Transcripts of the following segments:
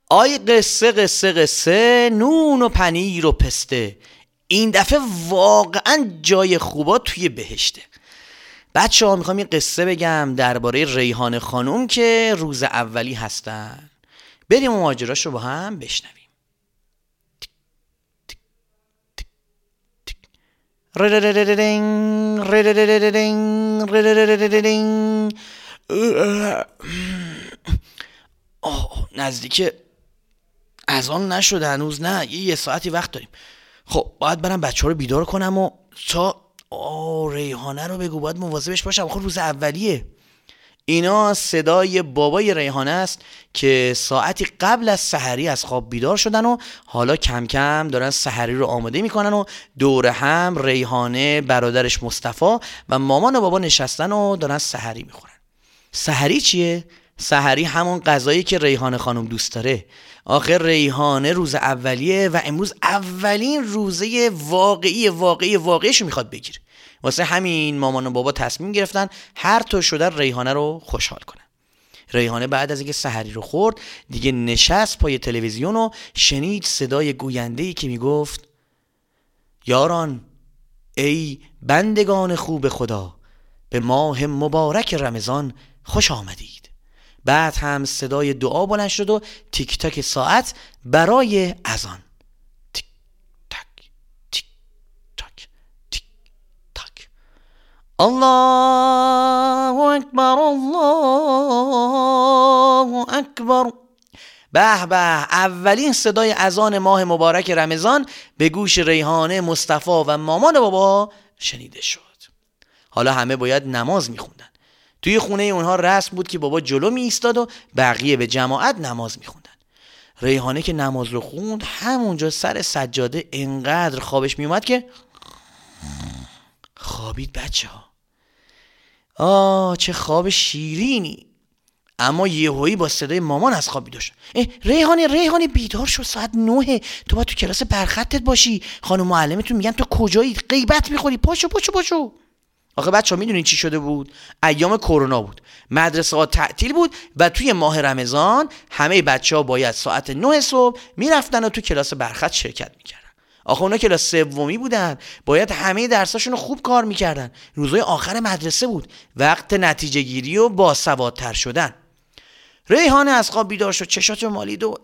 آی قصه قصه قصه، نون و پنیر و پسته. این دفعه واقعا جای خوبا توی بهشته. بچه ها میخوام یه قصه بگم درباره ریحانه خانوم که روز اولی هستن. بریم ماجراش رو با هم بشنویم. نزدیک اذان نشده هنوز، نه یه ساعتی وقت داریم. خب باید برم بچه ها رو بیدار کنم و تا ریحانه رو بگو باید مواظبش باشم، خب روز اولیه. اینا صدای بابای ریحانه است که ساعتی قبل از سحری از خواب بیدار شدن و حالا کم کم دارن سحری رو آماده میکنن و دور هم ریحانه، برادرش مصطفی و مامان و بابا نشستن و دارن سحری میخورن. سحری چیه؟ سحری همون غذایی که ریحانه خانم دوست داره. آخر ریحانه روز اولیه و امروز اولین روزه واقعیشو میخواد بگیره. واسه همین مامان و بابا تصمیم گرفتن هر طور شده ریحانه رو خوشحال کنن. ریحانه بعد از اینکه سحری رو خورد دیگه نشست پای تلویزیون و شنید صدای گوینده‌ای که میگفت یاران، ای بندگان خوب خدا، به ماه مبارک رمضان خوش آمدید. بعد هم صدای دعا بلند شد و تیک تاک ساعت برای اذان. تیک تاک تیک تاک تیک تاک. الله اکبر الله اکبر. به به، اولین صدای اذان ماه مبارک رمضان به گوش ریحانه، مصطفی و مامان و بابا شنیده شد. حالا همه باید نماز میخوندن. توی خونه اونها رسم بود که بابا جلو می ایستاد و بقیه به جماعت نماز میخوندن. ریحانه که نماز رو خوند همونجا سر سجاده انقدر خوابش میومد که خوابید. بچه ها چه خواب شیرینی. اما یهویی با صدای مامان از خواب بیدار شد. ریحانه بیدار شو، ساعت 9، تو باید تو کلاس برخطت باشی. خانم معلمتون میگن تو کجایی، غیبت میخوری، پاشو. آخه بچه ها میدونین چی شده بود؟ ایام کرونا بود، مدرسه ها تعطیل بود و توی ماه رمضان همه بچه ها باید ساعت 9 صبح میرفتن و تو کلاس برخط شرکت میکردن. آخه اونا کلاس سومی بودن، باید همه درساشون رو خوب کار میکردن. روزهای آخر مدرسه بود، وقت نتیجه گیری و باسوادتر شدن. ریحانه از خواب بیدار شد، چشات مالید و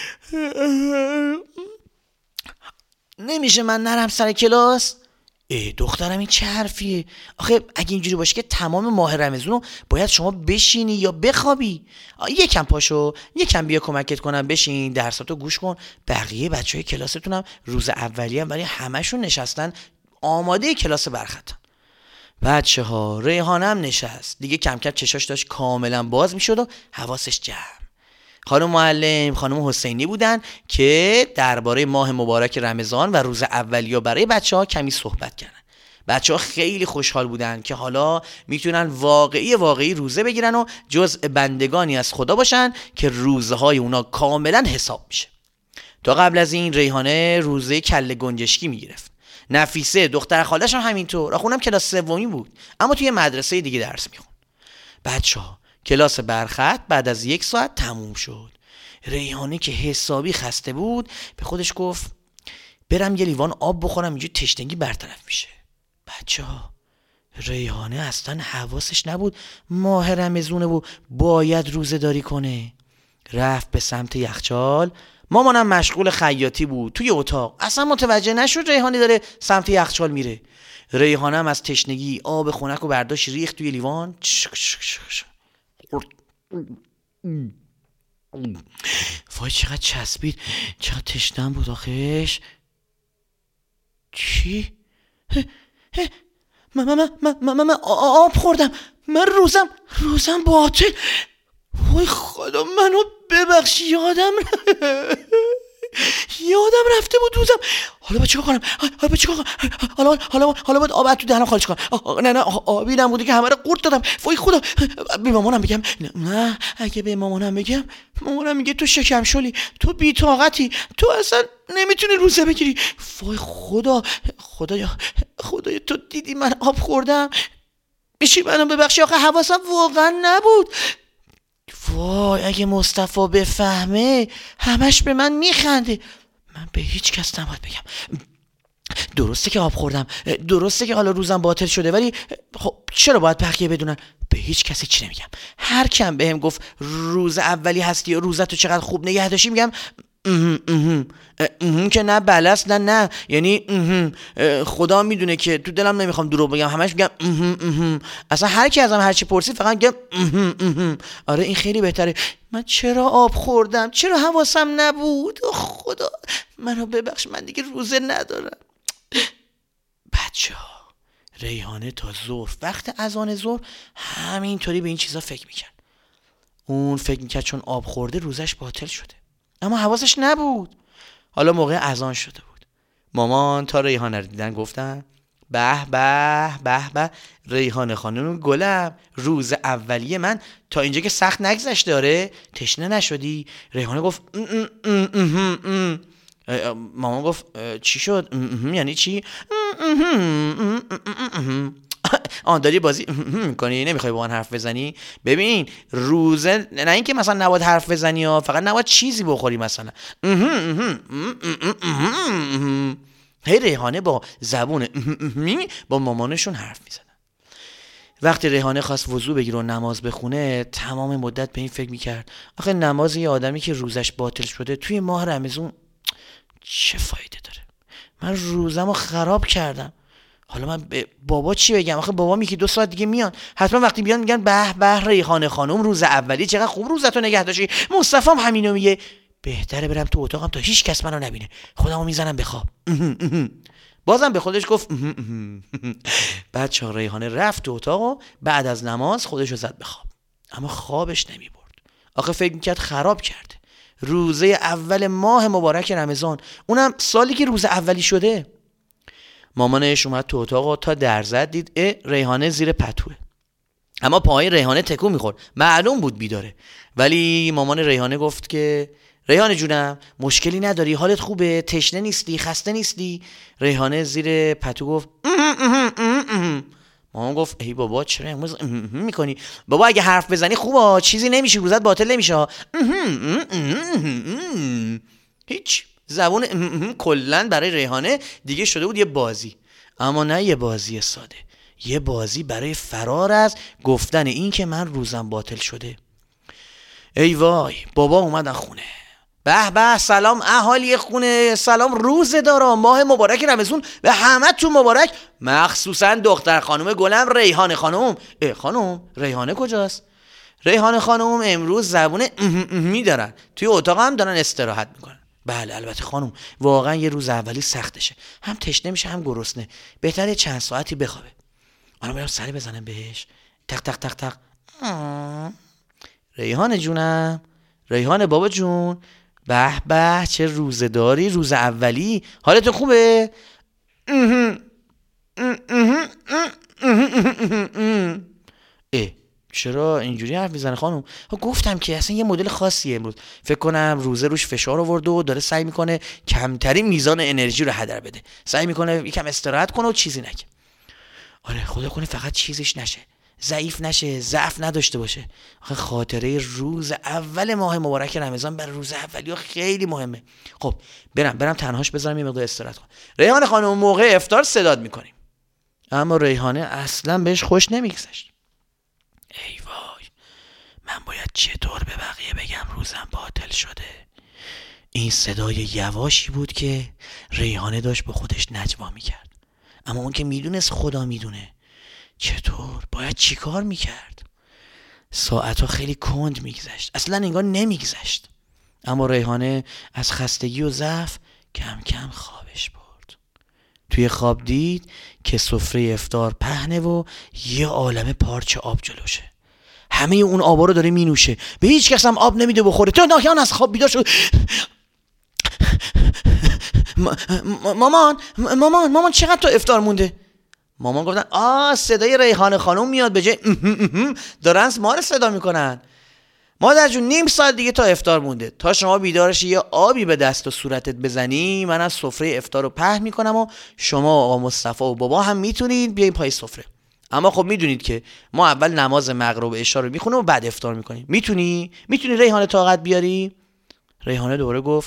نمیشه من نرم سر کلاس؟ دخترم این چه حرفیه؟ آخه اگه اینجوری باشه که تمام ماه رمضان رو باید شما بشینی یا بخوابی. یکم پاشو، یکم بیا کمکت کنم، بشین درساتو گوش کن. بقیه بچهای کلاستونم روز اولیه ولی همشون نشستن آماده کلاس برخطن. بچه ها ریحانه هم نشست، دیگه کم کم چشاش داشت کاملا باز میشد و حواسش جمع. خانم معلم، خانم حسینی بودن که درباره ماه مبارک رمضان و روز اولیه برای بچه‌ها کمی صحبت کردن. بچه‌ها خیلی خوشحال بودن که حالا میتونن واقعی روزه بگیرن و جزء بندگانی از خدا باشن که روزهای اونا کاملا حساب میشه. تا قبل از این ریحانه روزه کله گنجشکی میگرفت. نفیسه دختر خالش هم همینطور، اونم کلاس سومی بود اما توی مدرسه دیگه درس میخوند. بچه‌ها کلاس برخط بعد از 1 ساعت تموم شد. ریحانه که حسابی خسته بود به خودش گفت برم یه لیوان آب بخورم، اینجا تشنگی برطرف میشه. بچه‌ها ریحانه اصلا حواسش نبود ماه رمضونه و باید روزه داری کنه. رفت به سمت یخچال. مامانم مشغول خیاطی بود توی اتاق، اصلا متوجه نشد ریحانه داره سمت یخچال میره. ریحانه هم از تشنگی آب خنک رو برداشت ریخت توی لیوان. وای چقدر چسبید، چقدر تشنم بود آخش. چی؟ من آب خوردم، من روزم باطل. وای خدا منو ببخش، یادم رفته بود روزم. حالا با چیکار کنم؟ حالا باید آب تو دهنم خارج کنم. نه آبی نبوده که همه رو قورت دادم. وای خدا، به مامانم بگم؟ نه اگه به مامانم بگم مامانم میگه تو شکم شلی، تو بی‌طاقتی، تو اصلا نمیتونی روزه بگیری. وای خدایا تو دیدی من آب خوردم؟ میشی منو ببخشی؟ آخه حواسم واقعا نبود. وای اگه مصطفی بفهمه همش به من میخنده. من به هیچ کس نباید بگم. درسته که آب خوردم، درسته که حالا روزم باطل شده، ولی خب چرا باید بقیه بدونن؟ به هیچ کسی چی نمیگم. هر کم بهم گفت روز اولی هستی یا روزتو چقدر خوب نگه داشتی، میگم که نه بلست نه یعنی خدا میدونه که تو دلم نمیخوام دروغ بگم، همش میگم اصلا هر کی ازم هر چی پرسید فقط میگم آره این خیلی بهتره. من چرا آب خوردم؟ چرا حواسم نبود؟ خدا منو ببخش، من دیگه روزه ندارم. بچه‌ها ریحانه تا ظهر، وقت اذان ظهر همینطوری به این چیزا فکر میکرد. اون فکر میکرد چون آب خورده روزش باطل شده، اما حواسش نبود. حالا موقع اذان شده بود. مامان تا ریحانه رو دیدن گفتن به به به به ریحانه خانم گلم، روز اولیه من تا اینجا که سخت نگذشته، داره تشنه نشدی؟ ریحانه گفت مامان گفت چی شد؟ یعنی چی؟ داری بازی میکنی، نمیخوای با من حرف بزنی؟ ببین روزه نه اینکه مثلا نباید حرف بزنی ها، فقط نباید چیزی بخوری مثلا. هی ریحانه با زبون با مامانشون حرف میزنن. وقتی ریحانه خواست وضو بگیره و نماز بخونه، تمام مدت به این فکر میکرد آخه نماز یه آدمی که روزش باطل شده توی ماه رمضان چه فایده داره؟ من روزمو خراب کردم. حالا من به بابا چی بگم؟ آخه بابا میگه 2 ساعت دیگه میان، حتما وقتی بیان میگن به به ریحانه خانم روز اولی چقدر خوب روزتو نگه داشتی. مصطفی هم همینو میگه. بهتره برم تو اتاقم تا هیچ کس منو نبینه، خودمو میزنم به خواب. بازم به خودش گفت بچه‌ها ریحانه رفت تو اتاق و بعد از نماز خودشو زد به خواب، اما خوابش نمیبرد. آخه فکر میکرد خراب کرده روزه اول ماه مبارک رمضان، اونم سالی که روز اولی شده. مامانش اومد تو اتاق و تا در زد دید ریحانه زیر پتوه، اما پای ریحانه تکون میخورد، معلوم بود بیداره. ولی مامان ریحانه گفت که ریحانه جونم مشکلی نداری؟ حالت خوبه؟ تشنه نیستی؟ خسته نیستی؟ ریحانه زیر پتو گفت مامان گفت ای بابا چرا امروز میکنی؟ بابا اگه حرف بزنی خوبه، چیزی نمیشه، روزت باطل نمیشه. هیچ. زبون کلن برای ریحانه دیگه شده بود یه بازی، اما نه یه بازی ساده، یه بازی برای فرار از گفتن این که من روزم باطل شده. ای وای بابا اومدن خونه. به به سلام اهالی خونه، سلام روزه‌دارا، ماه مبارک رمضان به همه تو مبارک، مخصوصا دختر خانم گلم ریحانه خانم. خانم ریحانه کجاست؟ ریحانه خانم امروز زبون میدارن، توی اتاق هم دارن استراحت میکنن. بله البته خانم واقعا یه روز اولی سختشه، هم تشنه میشه هم گرسنه، بهتره چند ساعتی بخوابه. من برم سری بزنم بهش. تق تق تق تق. ریحانه جونم، ریحانه بابا جون، به به چه روزه‌داری، روز اولی، حالتون خوبه؟ چرا اینجوری حرف میزنه خانم؟ گفتم که اصلا یه مدل خاصیه امروز، فکر کنم روزه روش فشار آورده و داره سعی میکنه کمترین میزان انرژی رو هدر بده، سعی میکنه یکم استراحت کنه و چیزی نگه. آره خدا کنه فقط چیزیش نشه، ضعیف نشه، ضعف نداشته باشه. آخه خاطره روز اول ماه مبارک رمضان برای روز اولی خیلی مهمه. خب برم تنهاش بذارم یه مقدار استراحت کنه. ریحانه خانم موقع افطار صدات میکنیم. اما ریحانه اصلا بهش خوش نمیگذشت. ای وای من باید چطور به بقیه بگم روزم باطل شده؟ این صدای یواشی بود که ریحانه داشت با خودش نجوا میکرد، اما اون که میدونست خدا میدونه. چطور؟ باید چی کار میکرد؟ ساعتها خیلی کند میگذشت، اصلا انگار نمیگذشت. اما ریحانه از خستگی و ضعف کم کم خوابش برد. توی خواب دید که سفره افطار پهنه و یه عالمه پارچه آب جلوشه، همه اون آبا رو داره مینوشه، به هیچ کس هم آب نمیده بخوره. تو ناگهان از خواب بیدار شد. مامان چقدر تو افطار مونده؟ مامان گفتن صدای ریحانه خانم میاد، به جای دارن ما رو صدا میکنن. مادر جون 1/2 ساعت دیگه تا افطار مونده، تا شما بیدارشی یه آبی به دست و صورتت بزنی، من از سفره افطار رو پهن میکنم و شما و آقا مصطفی و بابا هم میتونید بیاین پای سفره. اما خب میدونید که ما اول نماز مغرب و عشا رو میخونیم و بعد افطار میکنیم. میتونی ریحانه طاقت بیاری؟ ریحانه دوباره گفت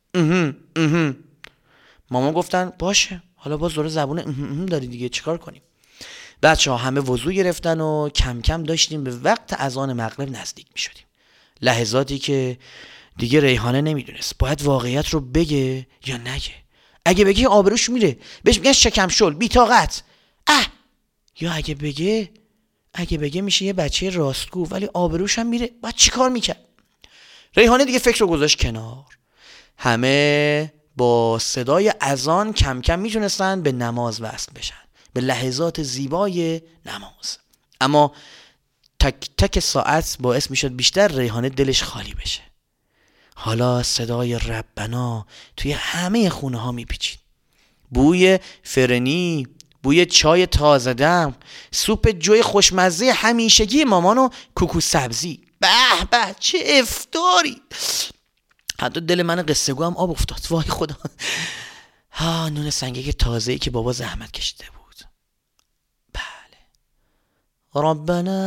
مامان گفتن باشه. حالا باز دوره زبون داری دیگه، چیکار کنیم؟ بچه‌ها همه وضو گرفتن و کم کم داشتیم به وقت اذان مغرب نزدیک میشدیم. لحظاتی که دیگه ریحانه نمیدونست باید واقعیت رو بگه یا نگه. اگه بگه آبروش میره، بهش میگن شکم شل، بی طاقت. یا اگه بگه میشه یه بچه راستگو ولی آبروش هم میره. باید چیکار میکرد؟ ریحانه دیگه فکر رو گذاشت کنار. همه با صدای اذان کم کم میتونستن به نماز وصل بشن، به لحظات زیبای نماز. اما تک تک ساعت باعث میشد بیشتر ریحانه دلش خالی بشه. حالا صدای ربنا توی همه خونه ها میپیچید. بوی فرنی، بوی چای تازه دم، سوپ جوی خوشمزه همیشگی مامان و کوکو سبزی. به به چه افطاری! حتی دل من قصه گو هم آب افتاد. وای خدا. نون سنگک تازه‌ای که بابا زحمت کشیده بود. بله. ربنا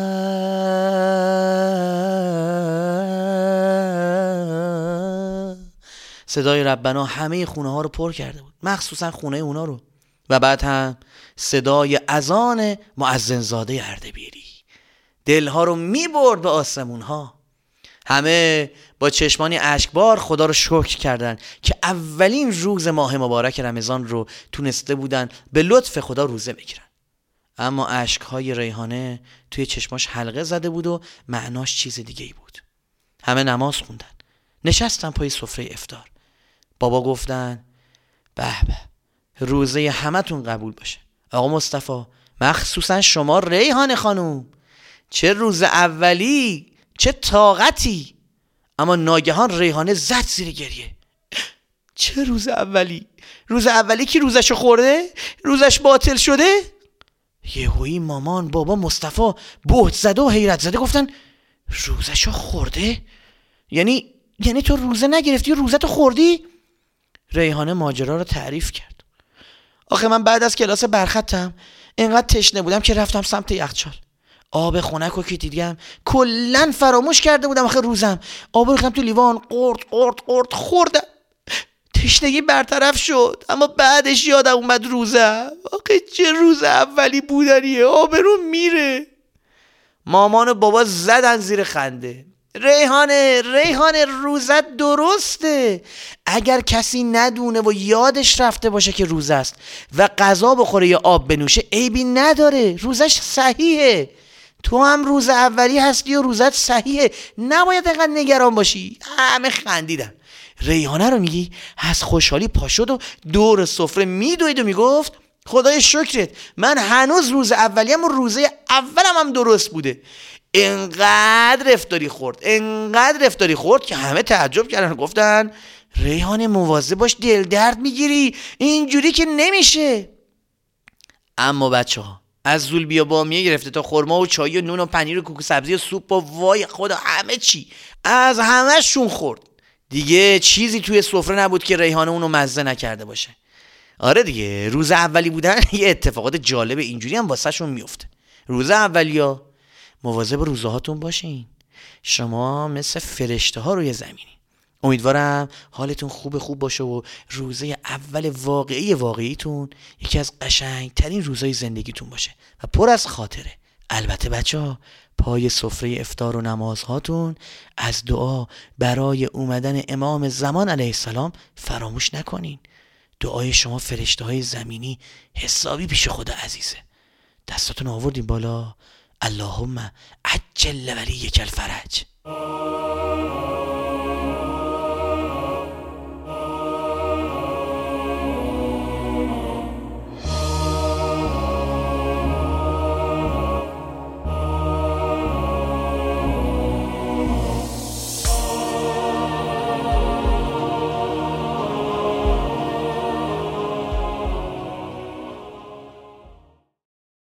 صدای ربنا همه خونه ها رو پر کرده بود، مخصوصا خونه اونا رو. و بعد هم صدای اذان مؤذن زاده اردبیلی دلها رو میبرد به آسمون ها. همه با چشمانی اشکبار خدا رو شکر کردن که اولین روز ماه مبارک رمضان رو تونسته بودن به لطف خدا روزه بگیرن. اما اشکهای ریحانه توی چشماش حلقه زده بود و معناش چیز دیگه ای بود. همه نماز خوندن، نشستن پای سفره افطار. بابا گفتن به به روزه همتون قبول باشه. آقا مصطفی، مخصوصا شما ریحانه خانوم، چه روز اولی، چه طاقتی. اما ناگهان ریحانه زد زیر گریه. چه روز اولی؟ روز اولی که روزشو خورده؟ روزش باطل شده؟ یهویی مامان، بابا، مصطفی بهت زده و حیرت زده گفتن روزشو خورده؟ یعنی تو روزه نگرفتی و روزتو خوردی؟ ریحانه ماجرا رو تعریف کرد. آخه من بعد از کلاس برختم اینقدر تشنه بودم که رفتم سمت یخچال. آب خنک رو که دیدم کلن فراموش کرده بودم. آخه روزم آب رو ریختم تو لیوان، قرد خوردم. تشنگی برطرف شد، اما بعدش یادم اومد روزم. آخه چه روز اولی بودنیه، آبرو میره. مامان و بابا زدن زیر خنده. ریحانه روزت درسته. اگر کسی ندونه و یادش رفته باشه که روزه است و غذا بخوره یا آب بنوشه عیبی نداره، روزش صحیحه. تو هم روز اولی هستی و روزت صحیحه، نباید اینقدر نگران باشی. همه خندیدن. ریحانه رو میگی از خوشحالی پا شد و دور سفره میدوید و میگفت خدای شکرت، من هنوز روز اولیم و روزه اولم هم درست بوده. انقدر افتاری خورد که همه تعجب کردن، گفتن ریحانه مواظب باش، دل درد میگیری، اینجوری که نمیشه. اما بچه ها از زولبیا بامیه گرفته تا خرما و چای و نون و پنیر و کوکو سبزی و سوپ و وای خدا همه چی، از همه شون خورد. دیگه چیزی توی سفره نبود که ریحانه اونو مزه نکرده باشه. آره دیگه، روز اولی بودن یه اتفاقات جالب اینجوری هم واسه شون میفته. روز اولیا مواظب روزه هاتون باشین. شما مثل فرشته ها روی زمینی. امیدوارم حالتون خوب باشه و روزه اول واقعیتون یکی از قشنگترین روزهای زندگیتون باشه و پر از خاطره. البته بچه‌ها پای سفره افطار و نمازهاتون از دعا برای اومدن امام زمان علیه السلام فراموش نکنین. دعای شما فرشته‌های زمینی حسابی پیش خدا عزیزه. دستاتون آوردین بالا. اللهم عجل ولیک الفرج.